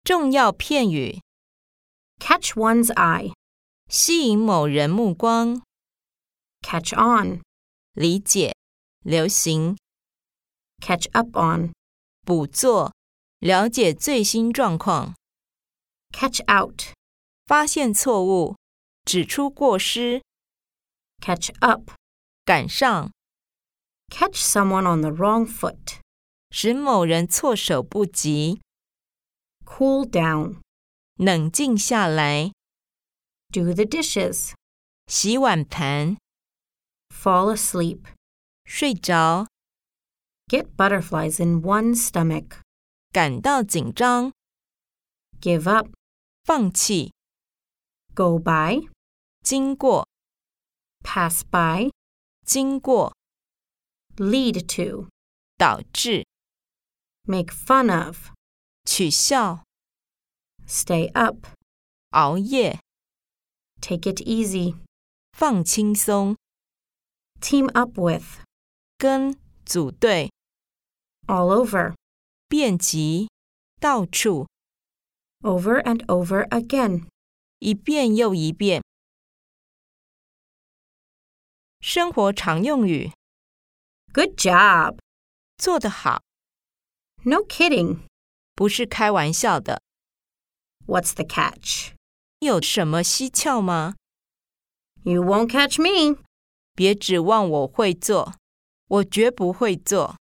重要片语 catch one's eye, 吸引某人目光 catch on, 理解流行 catch up on, 捕捉了解最新状况 catch out, 发现错误指出过失 catch up, 赶上 catch someone on the wrong foot, 使某人措手不及 cool down, 冷静下来 do the dishes, 洗碗盘 fall asleep, 睡着 get butterflies in one's stomach, 感到紧张 give up, 放弃 go by, 经过 pass by, 经过 lead to, 导致 make fun of, 取笑 stay up, 熬夜 take it easy, 放轻松 team up with, 跟组队 all over, 遍及到处 over and over again. 一遍又一遍生活常用语 Good job! 做得好 No kidding. 不是开玩笑的 What's the catch? 有什么蹊跷吗 You won't catch me. 别指望我会做我绝不会做